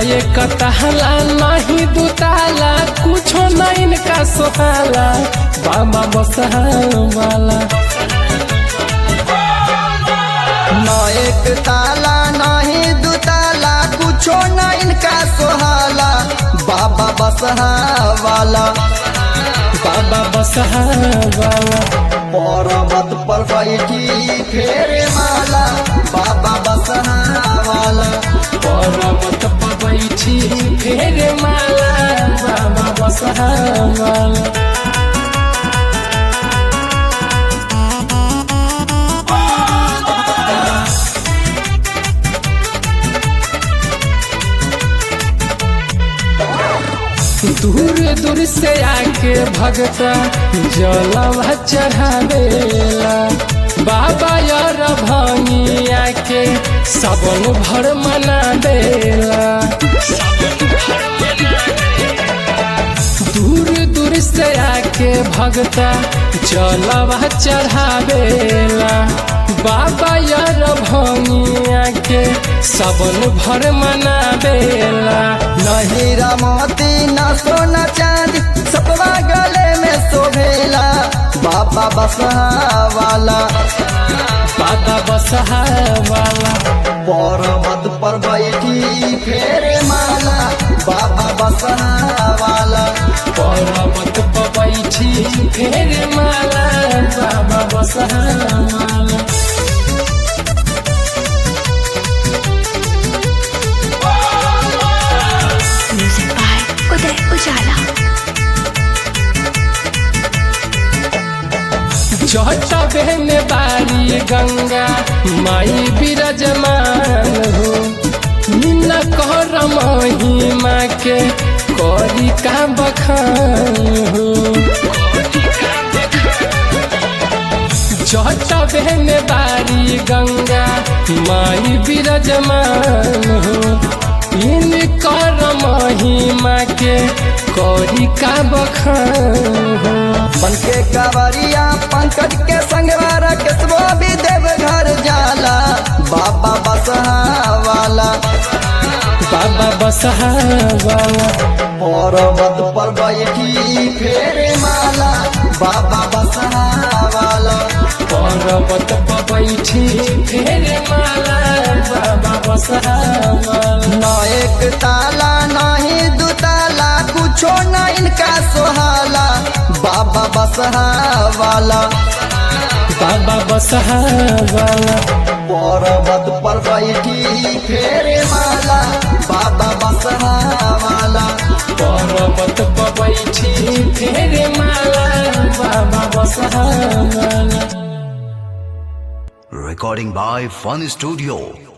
एक तहला नहीं दुताला कुछो न इनका सोहाला बाबा बसहावाला न एक ताला नहीं दुताला कुछो न इनका सोहाला बाबा बसहावाला बाबा बसहावाला पर्वत पर बैठी फेरे माला बाबा बसहावाला पर्वत पर बैठी फेरे माला बाबा बसहावाला दूर दूर से आके भगता जलवा चढ़ावेला बाबा यार भंगिया के सबन भर मना देला दूर दूर से आके भगता जलवा चढ़ावेला बाबा यार भंगिया के सबन भर मना देला नहीं रमती न सोना चांदी सपवा गले में शोभेला बाबा बसहावाला बाबा बसहावाला पर्वत पर बैठी फेरे माला बाबा बसहावाला पर्वत पर बैठी फेरे माला बाबा बसहावाला म्यूजिक बाय उदय उजाला। जटा बहने बारी गंगा माई विराजमान हो नीला कर महिमा के करी का बखान हो जटा बहने बारी गंगा माई विराजमान हो इन कर महिमा के करी का बखान हो बनके कावरिया पंकज के संगवारा केसबो भी देव घर जाला बाबा बसहावाला बाबा बसहावाला पर्वत पर बैठी फेरे माला बाबा बसहावाला पर्वत पर बैठी फेरे माला बाबा बसहावाला न एक ताला नहीं दुताला कुछो न इनका सोहाला बाबा बसहावाला बाबा बसहावाला पर्वत पर बैठी फेरे माला बाबा बसहावाला पर्वत पर बैठी फेरे माला बाबा बसहावाला Recording by Fun Studio.